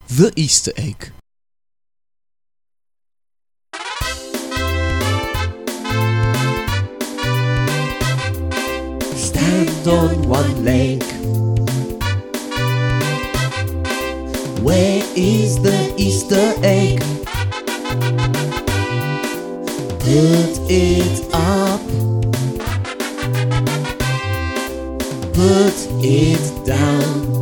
The Easter egg. Stand on one leg. Where is the Easter egg? Put it up. Put it down.